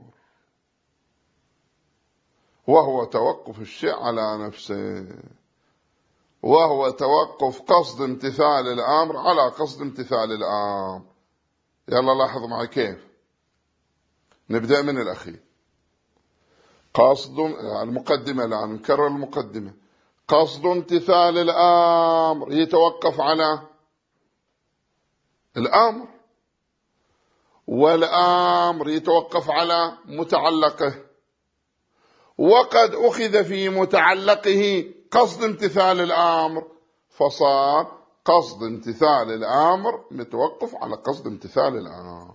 وهو توقف الشيء على نفسه، وهو توقف قصد امتثال الأمر على قصد امتثال الأمر. يلا لاحظ معي كيف. نبدأ من الأخير. قصد المقدمة، الآن نكرر المقدمة. قصد امتثال الأمر يتوقف على الأمر، والأمر يتوقف على متعلقه، وقد أخذ في متعلقه قصد امتثال الأمر، فصار قصد امتثال الأمر متوقف على قصد امتثال الأمر.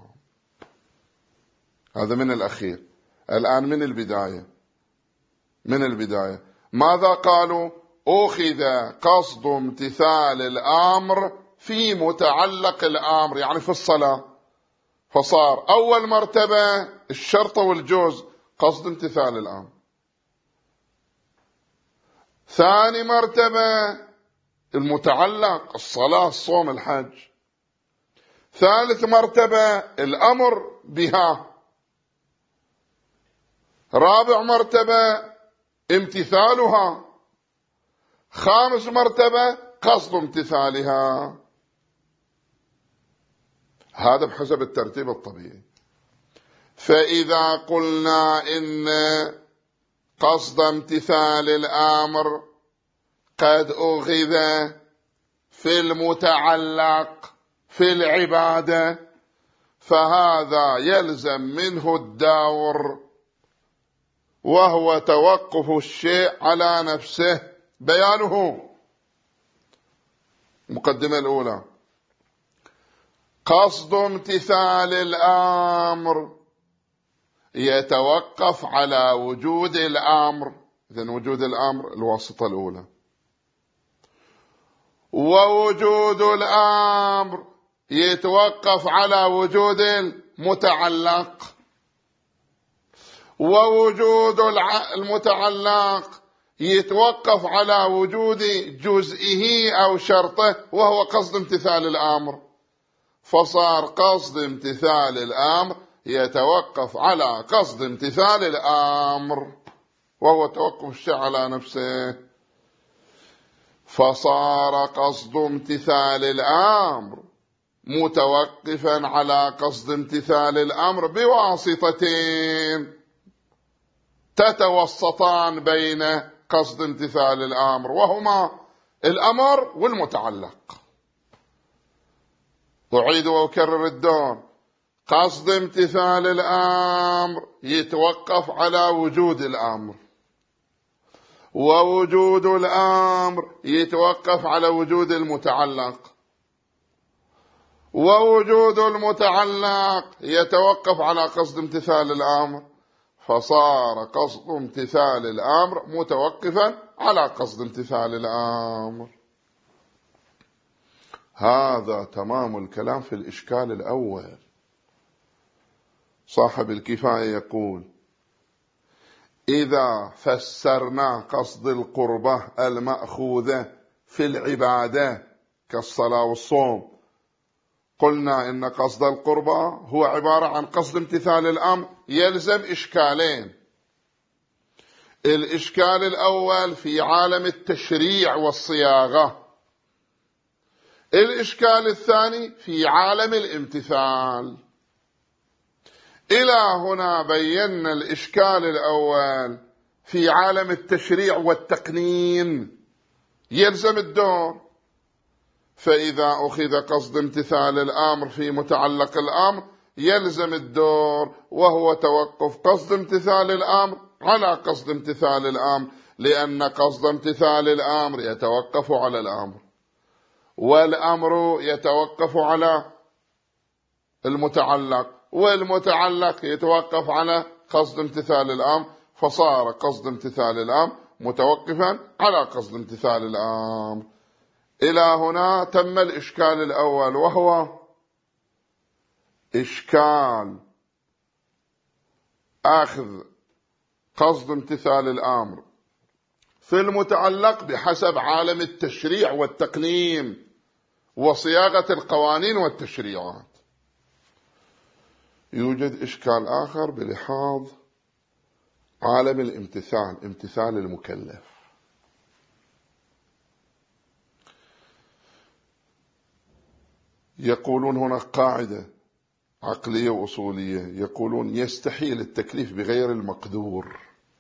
هذا من الأخير. الآن من البداية ماذا قالوا؟ أخذ قصد امتثال الأمر في متعلق الأمر، يعني في الصلاة، فصار أول مرتبة الشرط والجوز قصد امتثال الأمر، ثاني مرتبة المتعلق الصلاة الصوم الحج، ثالث مرتبة الأمر بها، رابع مرتبة امتثالها، خامس مرتبة قصد امتثالها. هذا بحسب الترتيب الطبيعي. فإذا قلنا إن قصد امتثال الأمر قد أخذ في المتعلق في العبادة، فهذا يلزم منه الدور، وهو توقف الشيء على نفسه. بيانه: المقدمة الأولى: قصد امتثال الأمر يتوقف على وجود الأمر، إذن وجود الأمر الواسطة الأولى، ووجود الأمر يتوقف على وجود المتعلق، ووجود المتعلق يتوقف على وجود جزئه أو شرطه وهو قصد امتثال الأمر، فصار قصد امتثال الأمر يتوقف على قصد امتثال الأمر وهو توقف الشيء على نفسه، فصار قصد امتثال الأمر متوقفا على قصد امتثال الأمر بواسطتين تتوسطان بين قصد امتثال الأمر، وهما الأمر والمتعلق. أعيد وأكرر الدور: قصد امتثال الأمر يتوقف على وجود الأمر، ووجود الأمر يتوقف على وجود المتعلق، ووجود المتعلق يتوقف على قصد امتثال الأمر، فصار قصد امتثال الأمر متوقفا على قصد امتثال الأمر. هذا تمام الكلام في الإشكال الأول. صاحب الكفاية يقول: إذا فسرنا قصد القربة المأخوذة في العبادة كالصلاة والصوم، قلنا إن قصد القربة هو عبارة عن قصد امتثال الأمر، يلزم إشكالين: الإشكال الأول في عالم التشريع والصياغة، الإشكال الثاني في عالم الامتثال. إلى هنا بينا الإشكال الأول في عالم التشريع والتقنين، يلزم الدور. فإذا أخذ قصد امتثال الأمر في متعلق الأمر يلزم الدور، وهو توقف قصد امتثال الأمر على قصد امتثال الأمر، لأن قصد امتثال الأمر يتوقف على الأمر، والأمر يتوقف على المتعلق، والمتعلق يتوقف على قصد امتثال الأمر، فصار قصد امتثال الأمر متوقفا على قصد امتثال الأمر. إلى هنا تم الإشكال الأول، وهو إشكال أخذ قصد امتثال الأمر في المتعلق بحسب عالم التشريع والتقنين وصياغة القوانين والتشريعات. يوجد إشكال آخر بلحاظ عالم الامتثال، امتثال المكلف. يقولون هنا قاعدة عقلية وأصولية، يقولون يستحيل التكليف بغير المقدور،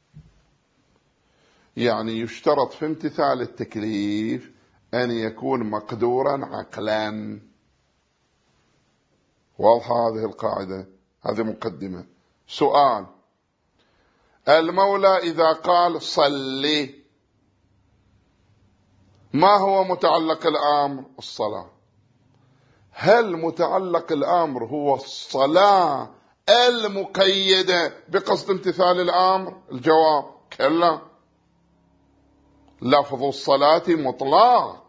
يعني يشترط في امتثال التكليف أن يكون مقدورا عقلا. واضحة هذه القاعدة؟ هذه مقدمة. سؤال: المولى إذا قال صلي، ما هو متعلق الأمر؟ الصلاة. هل متعلق الأمر هو الصلاة المقيدة بقصد امتثال الأمر؟ الجواب: كلا، لفظ الصلاة مطلق.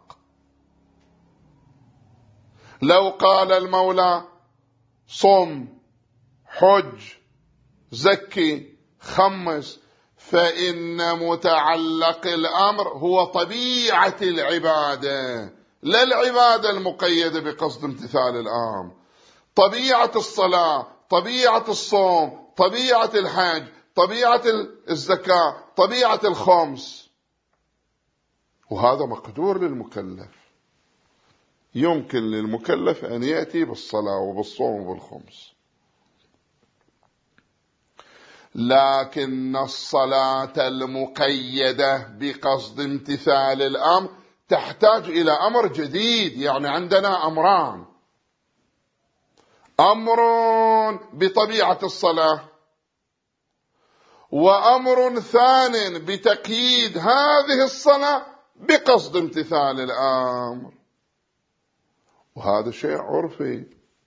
لو قال المولى صم، حج، زكي، خمس، فإن متعلق الأمر هو طبيعة العبادة، لا العبادة المقيدة بقصد امتثال الأمر. طبيعة الصلاة، طبيعة الصوم، طبيعة الحج، طبيعة الزكاة، طبيعة الخمس، وهذا مقدور للمكلف. يمكن للمكلف أن يأتي بالصلاة وبالصوم وبالخمس، لكن الصلاة المقيدة بقصد امتثال الأمر تحتاج إلى أمر جديد. يعني عندنا أمران: أمر بطبيعة الصلاة، وأمر ثان بتقييد هذه الصلاة بقصد امتثال الأمر، وهذا شيء عرفي.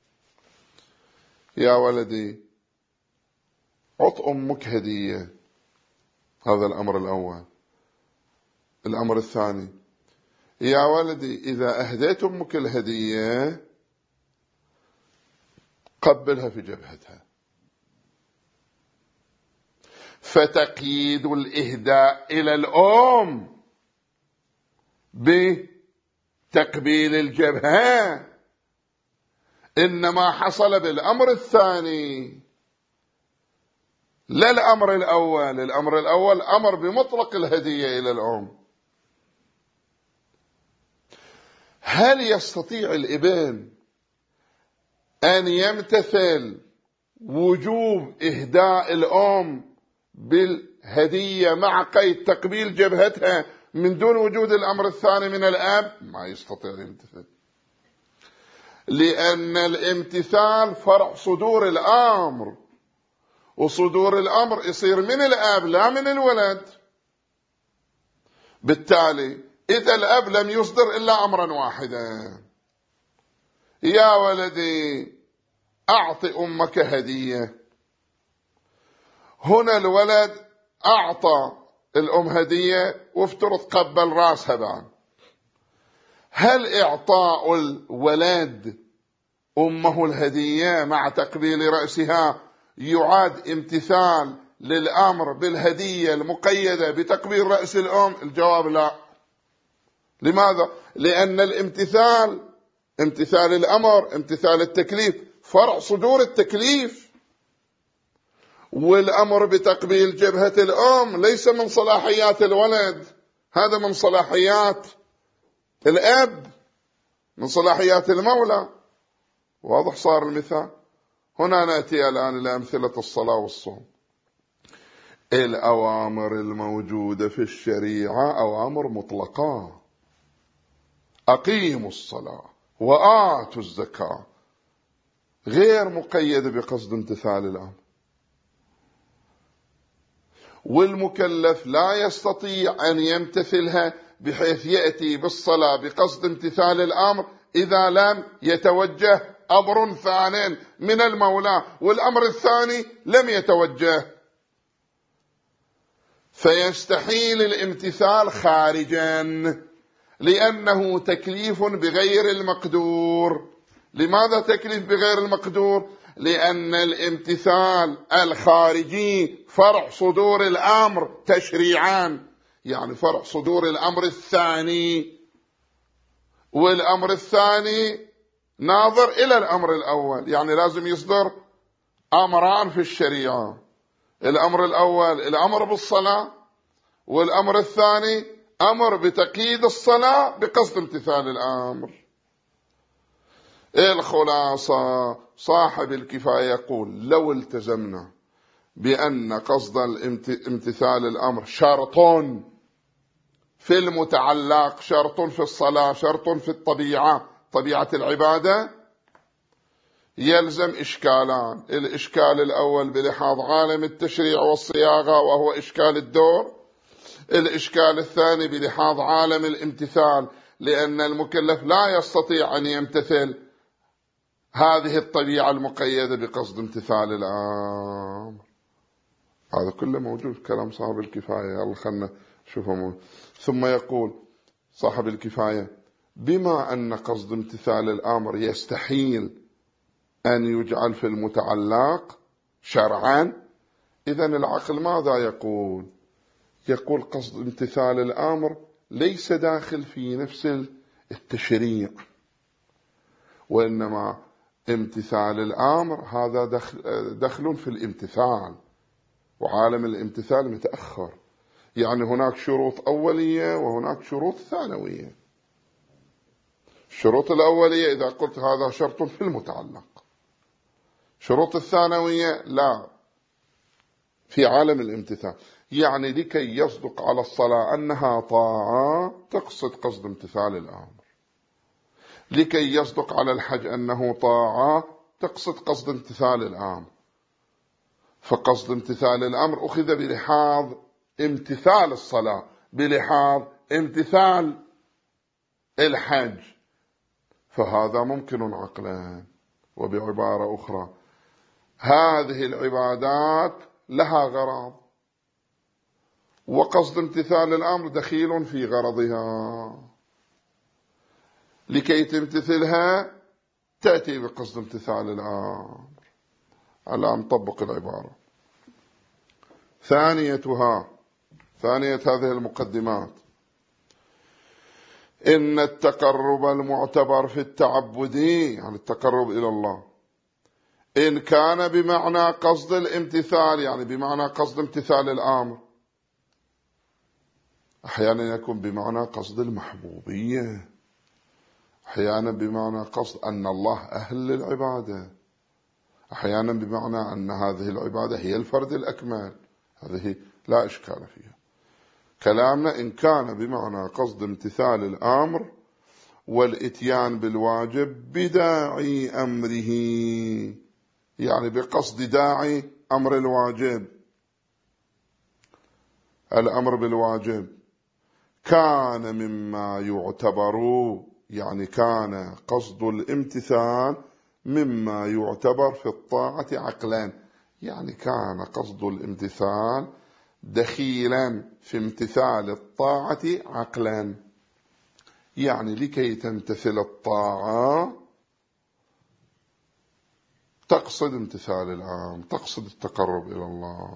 يا ولدي عط أمك هدية، هذا الأمر الأول. الأمر الثاني: يا ولدي إذا أهديت أمك الهدية قبلها في جبهتها. فتقييد الإهداء إلى الأم بتقبيل الجبهة إنما حصل بالأمر الثاني لا الأمر الأول. الأمر الأول أمر بمطلق الهدية إلى الأم. هل يستطيع الابن أن يمتثل وجوب إهداء الأم بالهدية مع قيد تقبيل جبهتها من دون وجود الأمر الثاني من الأب؟ ما يستطيع يمتثل، لأن الامتثال فرع صدور الأمر، وصدور الأمر يصير من الأب لا من الولد. بالتالي إذا الأب لم يصدر إلا أمرا واحدا: يا ولدي أعطي أمك هدية. هنا الولد أعطى الأم هدية وافترض قبل راسها بعد. هل إعطاء الولد أمه الهدية مع تقبيل رأسها يعاد امتثال للأمر بالهدية المقيدة بتقبيل رأس الأم؟ الجواب لا. لماذا؟ لأن الامتثال، امتثال الأمر، امتثال التكليف، فرع صدور التكليف، والأمر بتقبيل جبهة الأم ليس من صلاحيات الولد، هذا من صلاحيات الأب، من صلاحيات المولى. واضح صار المثال؟ هنا نأتي الآن إلى أمثلة الصلاة والصوم. الأوامر الموجودة في الشريعة أوامر مطلقة: أقيموا الصلاة وآتوا الزكاة، غير مقيدة بقصد امتثال الأمر. والمكلف لا يستطيع أن يمتثلها بحيث يأتي بالصلاة بقصد امتثال الأمر إذا لم يتوجه أمر ثاني من المولى والأمر الثاني لم يتوجه، فيستحيل الامتثال خارجا، لأنه تكليف بغير المقدور. لماذا تكليف بغير المقدور؟ لأن الامتثال الخارجي فرع صدور الأمر تشريعان، يعني فرع صدور الأمر الثاني، والأمر الثاني ناظر إلى الأمر الأول. يعني لازم يصدر أمران في الشريعة: الأمر الأول الأمر بالصلاة، والأمر الثاني أمر بتقييد الصلاة بقصد امتثال الأمر. الخلاصة: صاحب الكفاية يقول لو التزمنا بأن قصد امتثال الأمر شرط في المتعلق، شرط في الصلاة، شرط في الطبيعة، طبيعة العبادة، يلزم إشكالان: الإشكال الأول بلحاظ عالم التشريع والصياغة وهو إشكال الدور، الإشكال الثاني بلحاظ عالم الامتثال، لأن المكلف لا يستطيع أن يمتثل هذه الطبيعة المقيدة بقصد امتثال الأمر. هذا كله موجود في كلام صاحب الكفاية. يلا خلنا نشوفه. ثم يقول صاحب الكفاية: بما أن قصد امتثال الأمر يستحيل أن يجعل في المتعلق شرعا، إذن العقل ماذا يقول؟ يقول قصد امتثال الأمر ليس داخل في نفس التشريع، وإنما امتثال الأمر هذا دخل في الامتثال، وعالم الامتثال متأخر. يعني هناك شروط أولية وهناك شروط ثانوية. الشروط الأولية إذا قلت هذا شرط في المتعلق، شروط الثانوية لا، في عالم الامتثال. يعني لكي يصدق على الصلاة أنها طاعة تقصد قصد امتثال الأمر، لكي يصدق على الحج أنه طاعة تقصد قصد امتثال الأمر. فقصد امتثال الأمر أخذ بلحاظ امتثال الصلاة، بلحاظ امتثال الحج، فهذا ممكن عقلا. وبعبارة أخرى، هذه العبادات لها غرض، وقصد امتثال الأمر دخيل في غرضها، لكي تمتثلها تأتي بقصد امتثال الأمر. الآن نطبق العبارة. ثانية هذه المقدمات: إن التقرب المعتبر في التعبد، يعني التقرب إلى الله، إن كان بمعنى قصد الامتثال، يعني بمعنى قصد امتثال الأمر، أحيانا يكون بمعنى قصد المحبوبية، أحيانا بمعنى قصد أن الله أهل للعبادة، أحيانا بمعنى أن هذه العبادة هي الفرد الأكمل. هذه لا إشكال فيها. كلامنا إن كان بمعنى قصد امتثال الأمر والإتيان بالواجب بداعي أمره، يعني بقصد داعي أمر الواجب، الأمر بالواجب، كان مما يعتبر، يعني كان قصد الامتثال مما يعتبر في الطاعة عقلا، يعني كان قصد الامتثال دخيلا في امتثال الطاعة عقلا. يعني لكي تمتثل الطاعة تقصد امتثال الأمر، تقصد التقرب إلى الله،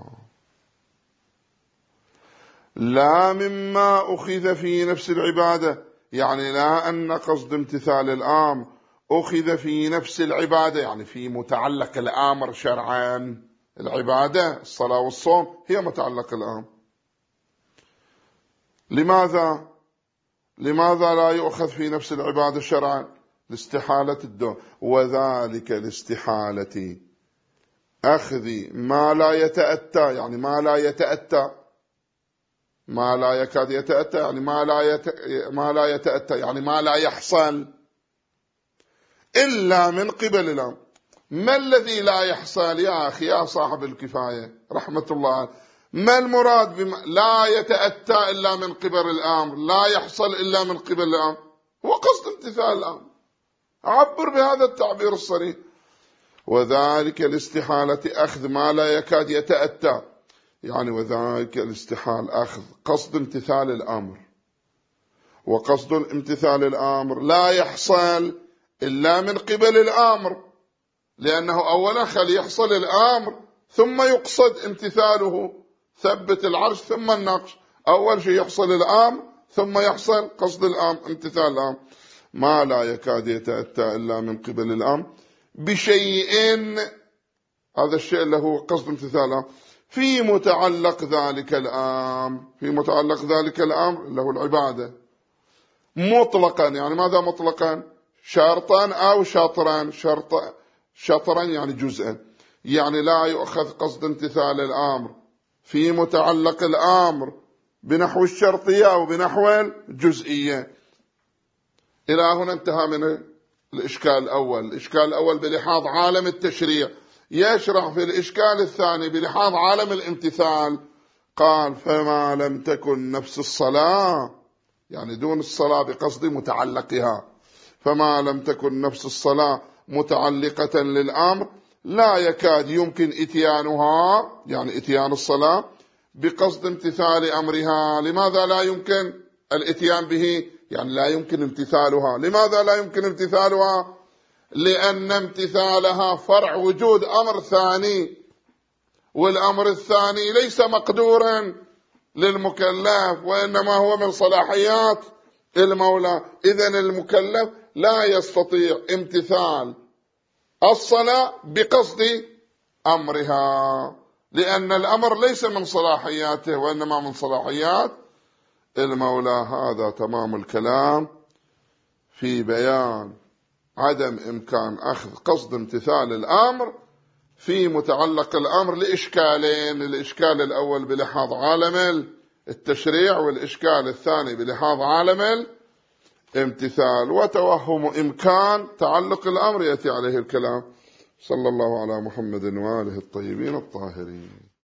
لا مما أخذ في نفس العبادة، يعني لا أن قصد امتثال الأمر أخذ في نفس العبادة، يعني في متعلق الأمر شرعا. العبادة الصلاة والصوم هي متعلق الأمر. لماذا لا يؤخذ في نفس العبادة شرعا؟ لاستحالة الدور، وذلك لاستحالة أخذ ما لا يتأتى، يعني ما لا يتأتى، ما لا يكاد يتأتى، يعني ما لا يتأتى، يعني ما لا يحصل إلا من قبل الأمر. ما الذي لا يحصل يا أخي يا صاحب الكفاية رحمة الله عليه؟ ما المراد لا يتأتى إلا من قبل الأمر، لا يحصل إلا من قبل الأمر؟ هو قصد امتثال الأمر. عبر بهذا التعبير الصريح: وذلك الاستحالة أخذ ما لا يكاد يتأتى، يعني وذلك الاستحال أخذ قصد امتثال الأمر، وقصد امتثال الأمر لا يحصل إلا من قبل الأمر، لأنه أولا خلي يحصل الأمر ثم يقصد امتثاله. ثبت العرش ثم النقش، أول شيء يحصل الأمر ثم يحصل قصد الأمر، امتثال الأمر. ما لا يكاد يتأتى إلا من قبل الأمر بشيء، هذا الشيء اللي هو قصد امتثاله، في متعلق ذلك الأمر، في متعلق ذلك الأمر اللي هو العبادة مطلقا. يعني ماذا مطلقا؟ شرطا أو شطرا. شطرا يعني جزءا، يعني لا يؤخذ قصد امتثال الأمر في متعلق الأمر بنحو الشرطية أو بنحو الجزئية. إلى هنا انتهى من الإشكال الأول بلحاظ عالم التشريع، يشرح في الإشكال الثاني بلحاظ عالم الامتثال. قال فما لم تكن نفس الصلاة، يعني دون الصلاة بقصد متعلقها، فما لم تكن نفس الصلاة متعلقة للأمر لا يكاد يمكن إتيانها، يعني إتيان الصلاة بقصد امتثال أمرها. لماذا لا يمكن الإتيان به؟ يعني لا يمكن امتثالها. لماذا لا يمكن امتثالها؟ لأن امتثالها فرع وجود أمر ثاني، والأمر الثاني ليس مقدورا للمكلف، وإنما هو من صلاحيات المولى. إذن المكلف لا يستطيع امتثال الصلاة بقصد أمرها، لأن الأمر ليس من صلاحياته وإنما من صلاحيات المولى. هذا تمام الكلام في بيان عدم إمكان أخذ قصد امتثال الأمر في متعلق الأمر لإشكالين: الإشكال الأول بلحاظ عالم التشريع، والإشكال الثاني بلحاظ عالم الامتثال. وتوهم إمكان تعلق الأمر يأتي عليه الكلام. صلى الله على محمد وآله الطيبين الطاهرين.